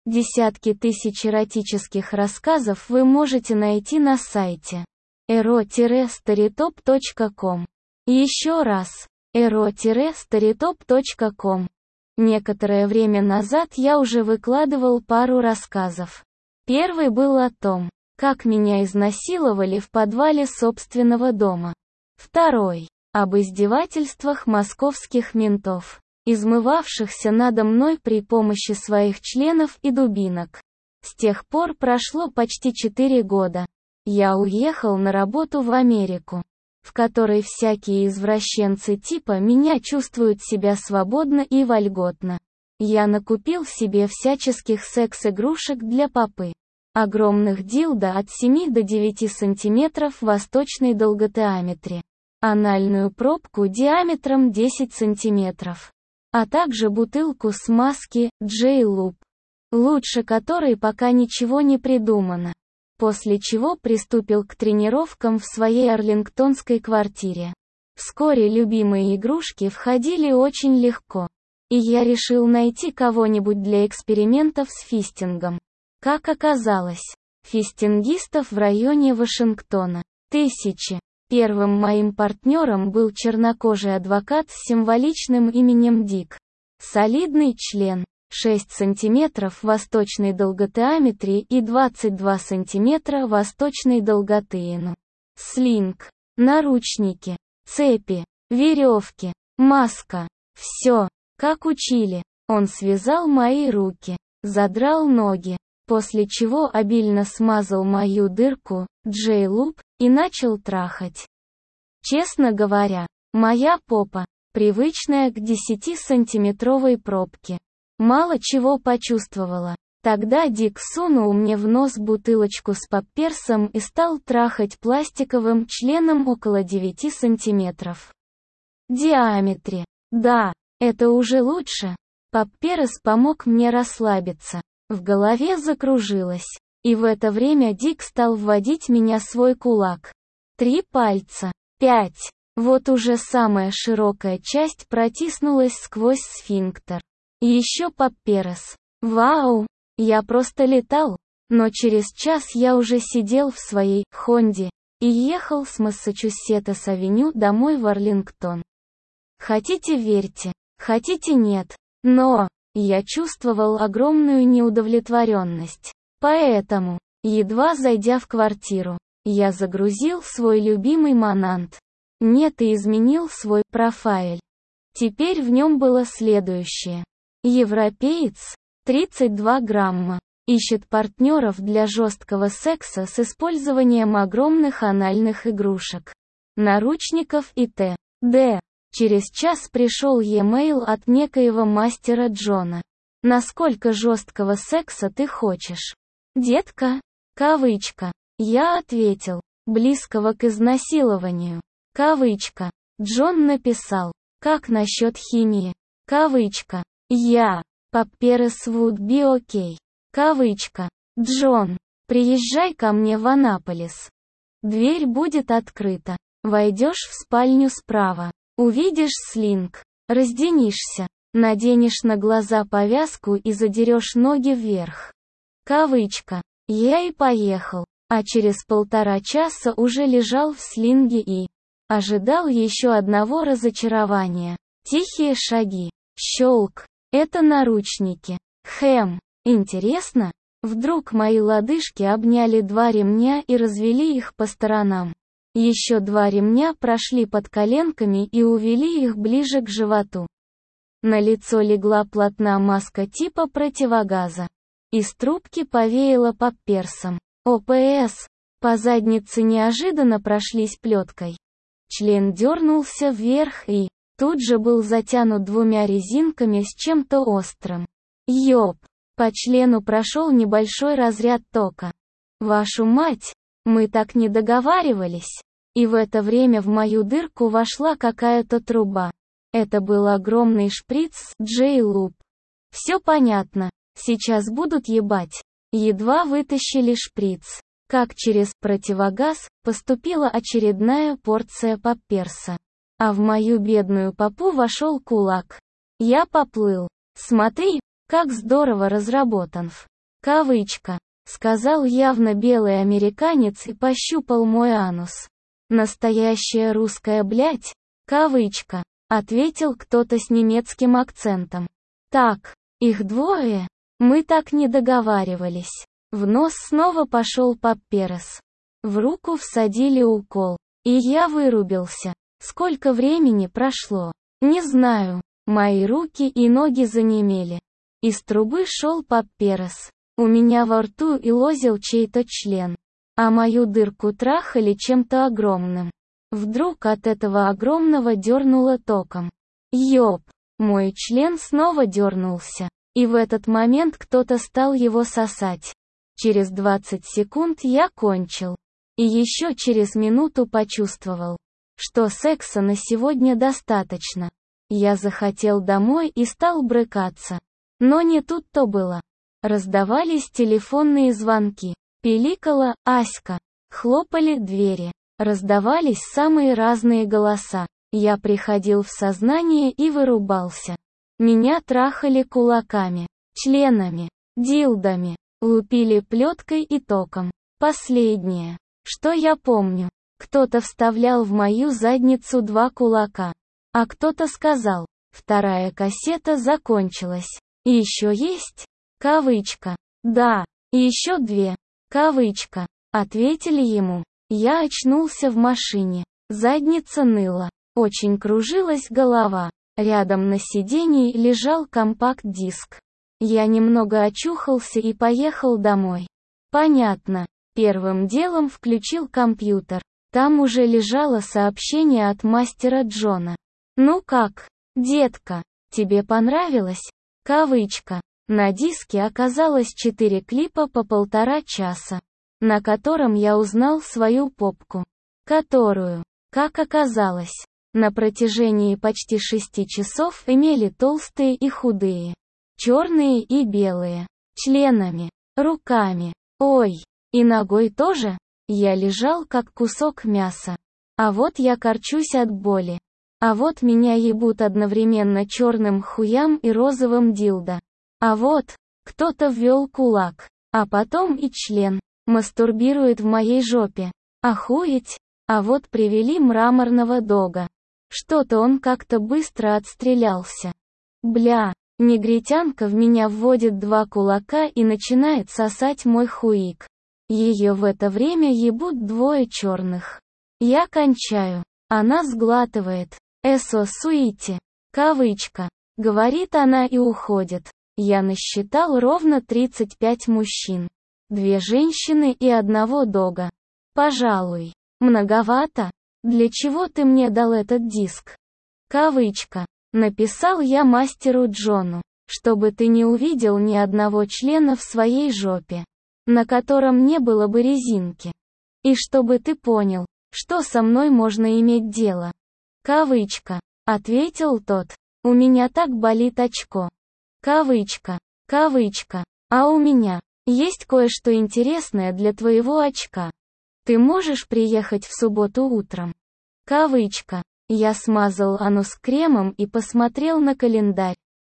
Десятки тысяч эротических рассказов вы можете найти на сайте ero-storytop.com. Еще раз, ero-storytop.com. Некоторое время назад я уже выкладывал пару рассказов. Первый был о том, как меня изнасиловали в подвале собственного дома. Второй – об издевательствах московских ментов, измывавшихся надо мной при помощи своих членов и дубинок. С тех пор прошло почти 4 года. Я уехал на работу в Америку, в которой всякие извращенцы типа меня чувствуют себя свободно и вольготно. Я накупил себе всяческих секс-игрушек для попы. Огромных дилдо от 7 до 9 сантиметров восточной долгодиаметре. Анальную пробку диаметром 10 сантиметров. А также бутылку смазки J-Lube, лучше которой пока ничего не придумано. После чего приступил к тренировкам в своей арлингтонской квартире. Вскоре любимые игрушки входили очень легко. И я решил найти кого-нибудь для экспериментов с фистингом. Как оказалось, фистингистов в районе Вашингтона тысячи. Первым моим партнером был чернокожий адвокат с символичным именем Дик. Солидный член. 6 см восточной долгодиаметре и 22 см восточной долготыину. Слинг, наручники, цепи, веревки, маска. Все, как учили. Он связал мои руки, задрал ноги, после чего обильно смазал мою дырку, J-Lube, и начал трахать. Честно говоря, моя попа, привычная к 10-сантиметровой пробке, мало чего почувствовала. Тогда Дик сунул мне в нос бутылочку с папперсом и стал трахать пластиковым членом около 9 сантиметров. Диаметре. Да, это уже лучше. Папперс помог мне расслабиться. В голове закружилось. И в это время Дик стал вводить меня свой кулак. 3 пальца. 5. Вот уже самая широкая часть протиснулась сквозь сфинктер. И еще папперс. Вау! Я просто летал. Но через час я уже сидел в своей «Хонде» и ехал с Массачусетс-авеню домой в Арлингтон. Хотите верьте, хотите нет. Но я чувствовал огромную неудовлетворенность. Поэтому, едва зайдя в квартиру, я загрузил свой любимый Монант. Нет, и изменил свой профайл. Теперь в нем было следующее. Европеец, 32 грамма, ищет партнеров для жесткого секса с использованием огромных анальных игрушек, наручников и т.д. Через час пришел e-mail от некоего мастера Джона. Насколько жесткого секса ты хочешь? Детка? Кавычка. Я ответил. Близкого к изнасилованию. Кавычка. Джон написал. Как насчет химии? Кавычка. Я. Папперс would be okay. Кавычка. Джон. Приезжай ко мне в Анаполис. Дверь будет открыта. Войдешь в спальню справа. Увидишь слинг. Разденишься. Наденешь на глаза повязку и задерешь ноги вверх. Кавычка. Я и поехал. А через 1,5 часа уже лежал в слинге и ожидал еще одного разочарования. Тихие шаги. Щелк. Это наручники. Интересно? Вдруг мои лодыжки обняли 2 ремня и развели их по сторонам. Еще 2 ремня прошли под коленками и увели их ближе к животу. На лицо легла плотная маска типа противогаза. Из трубки повеяло папперсом. ОПС. По заднице неожиданно прошлись плеткой. Член дернулся вверх и тут же был затянут 2 резинками с чем-то острым. Ёп. По члену прошел небольшой разряд тока. Вашу мать, мы так не договаривались. И в это время в мою дырку вошла какая-то труба. Это был огромный шприц с J-Lube. Все понятно. Сейчас будут ебать. Едва вытащили шприц. Как через противогаз поступила очередная порция папперса. А в мою бедную попу вошел кулак. Я поплыл. Смотри, как здорово разработан. Кавычка. Сказал явно белый американец и пощупал мой анус. Настоящая русская блядь? Кавычка. Ответил кто-то с немецким акцентом. Так, их двое? Мы так не договаривались. В нос снова пошел папперос. В руку всадили укол. И я вырубился. Сколько времени прошло? Не знаю. Мои руки и ноги занемели. Из трубы шел папперос. У меня во рту и лозил чей-то член. А мою дырку трахали чем-то огромным. Вдруг от этого огромного дернуло током. Ёп! Мой член снова дернулся. И в этот момент кто-то стал его сосать. Через 20 секунд я кончил. И еще через минуту почувствовал, что секса на сегодня достаточно. Я захотел домой и стал брыкаться. Но не тут-то было. Раздавались телефонные звонки. Пиликала Аська. Хлопали двери. Раздавались самые разные голоса. Я приходил в сознание и вырубался. Меня трахали кулаками, членами, дилдами, лупили плеткой и током. Последнее, что я помню, кто-то вставлял в мою задницу 2 кулака. А кто-то сказал, вторая кассета закончилась. И еще есть? Кавычка. Да, и еще 2. Кавычка. Ответили ему. Я очнулся в машине. Задница ныла. Очень кружилась голова. Рядом на сиденье лежал компакт-диск. Я немного очухался и поехал домой. Понятно. Первым делом включил компьютер. Там уже лежало сообщение от мастера Джона. «Ну как, детка, тебе понравилось?» Кавычка. На диске оказалось 4 клипа по 1,5 часа, на котором я узнал свою попку, которую, как оказалось, на протяжении почти 6 часов имели толстые и худые, черные и белые, членами, руками, ой, и ногой тоже. Я лежал как кусок мяса. А вот я корчусь от боли. А вот меня ебут одновременно черным хуям и розовым дилдо. А вот, кто-то ввел кулак, а потом и член, мастурбирует в моей жопе. Охуеть! А вот привели мраморного дога. Что-то он как-то быстро отстрелялся. Бля, негритянка в меня вводит 2 кулака и начинает сосать мой хуик. Ее в это время ебут 2 черных. Я кончаю. Она сглатывает. «Эсо суити». Кавычка. Говорит она и уходит. Я насчитал ровно 35 мужчин. 2 женщины и 1 дога. Пожалуй. Многовато? Для чего ты мне дал этот диск? Кавычка. Написал я мастеру Джону, чтобы ты не увидел ни одного члена в своей жопе, на котором не было бы резинки. И чтобы ты понял, что со мной можно иметь дело. Кавычка. Ответил тот. У меня так болит очко. Кавычка. Кавычка. А у меня есть кое-что интересное для твоего очка. Ты можешь приехать в субботу утром? Кавычка. Я смазал анус кремом и посмотрел на календарь.